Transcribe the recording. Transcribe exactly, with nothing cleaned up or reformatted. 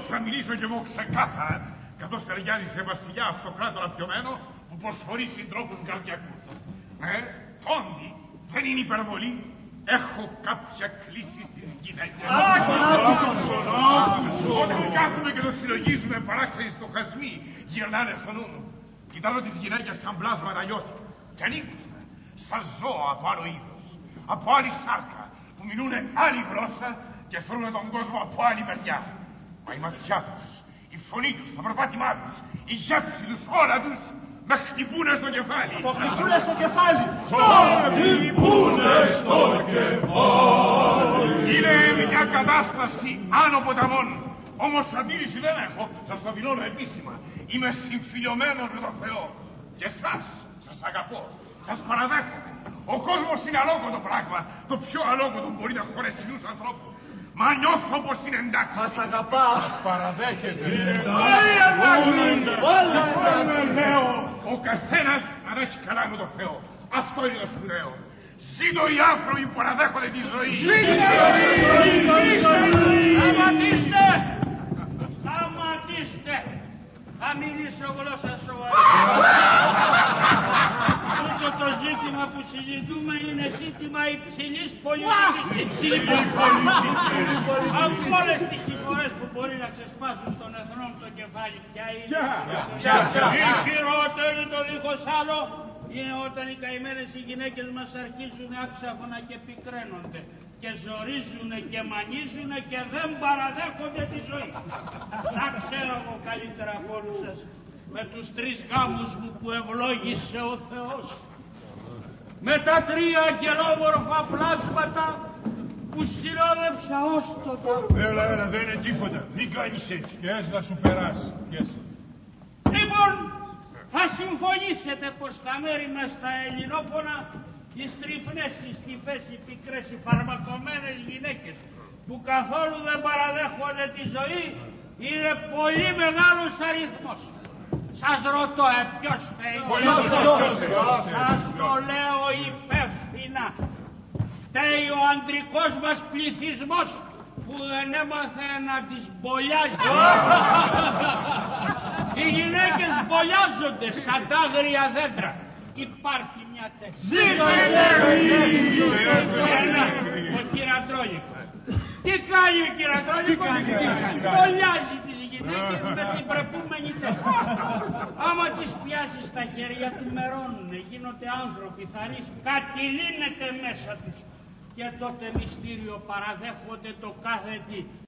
θα μιλήσω κι εγώ ξεκάθαρα, καθώς ταιριάζει σε βασιλιά αυτοκράτορα πιωμένο που προσφορεί συντρόφους καρδιακούς. Ε, Τόντι, δεν είναι υπερβολή. Έχω κάποια κλίση στις γυναίκες. Όταν κάθομαι και το συλλογίζουμε παράξενοι στοχασμοί, γυρνάνε στο νου μου. Κοιτάζω τις γυναίκες σαν πλάσματα λιώτικα και ανήκουν σαν ζώα από άλλο είδος, από άλλη σάρκα, που μιλούνε άλλη γλώσσα και θέλουν τον κόσμο από άλλη μεριά. Μα η ματιά τους, η φωνή τους, το προπάτημά τους, η γεύση τους, όλα τους, με χτυπούνε στο κεφάλι. Το χτυπούνε στο κεφάλι. Το χτυπούνε στο κεφάλι. Είναι μια κατάσταση άνω ποταμών. Όμως αντίρρηση δεν έχω, σας το δηλώνω επίσημα. Είμαι συμφιλιωμένος με τον Θεό. Και εσάς, σας αγαπώ, σας παραδέχομαι. Ο κόσμος είναι αλόκοτο πράγμα. Το πιο αλόκοτο μπορεί να χωρέσει τους ανθρώπους. Μα νιώθω πως είναι εντάξει. Μας αγαπά. Μας παραδέχεται. Όλοι εντάξει. Όλοι εντάξει. Λέω, ο καθένας να έχει καλά με τον Θεό. Αυτό είναι το σπουδαίο. Ζήτω οι άνθρωποι που παραδέχονται τη ζωή. Σταματήστε! Σταματήστε! Θα μιλήσω γλώσσα σοβαρή. Αυτό το ζήτημα που συζητούμε είναι ζήτημα υψηλής πολιτικής. Υψηλή πολιτική. Από όλες τις συμφορές που μπορεί να ξεσπάσουν στον εθνό το κεφάλι, ποια είναι? Η χειρότερη το δίχως άλλο είναι όταν οι καημένες οι γυναίκες μας αρχίζουν άξαφνα και πικραίνονται και ζορίζουνε και μανίζουνε και δεν παραδέχονται τη ζωή. Να ξέρω εγώ καλύτερα από όλους σας με τους τρεις γάμους μου που ευλόγησε ο Θεός, με τα τρία αγγελόμορφα πλάσματα που συνόδεψα όστοτα. Έλα, έλα, δεν είναι τίποτα. Μην κάνεις έτσι. Και έτσι να σου περάσει. Λοιπόν, θα συμφωνήσετε πως τα μέρη μες στα ελληνόφωνα, οι στριφνές, οι στιφές, οι πικρές, οι φαρμακομένες γυναίκες που καθόλου δεν παραδέχονται τη ζωή είναι πολύ μεγάλος αριθμός. Σας ρωτώ, ε, ποιος φταίει? Σας το λέω υπεύθυνα. Φταίει ο ανδρικός μας πληθυσμός που δεν έμαθε να τις μπολιάζει. Οι γυναίκες μπολιάζονται σαν τα άγρια δέντρα. Υπάρχει μια τέτοια. Ζήτω η Ο κυρατρόλικος. Τι κάνει ο κυρατρόλικος? Μπολιάζει τις γυναίκες με την πρεπούμενη τέτοια. Άμα τις πιάσεις στα χέρια του μερώνουνε, γίνονται άνθρωποι θαρείς, κάτι λύνεται μέσα τους. Και τότε μυστήριο παραδέχονται το κάθε τι.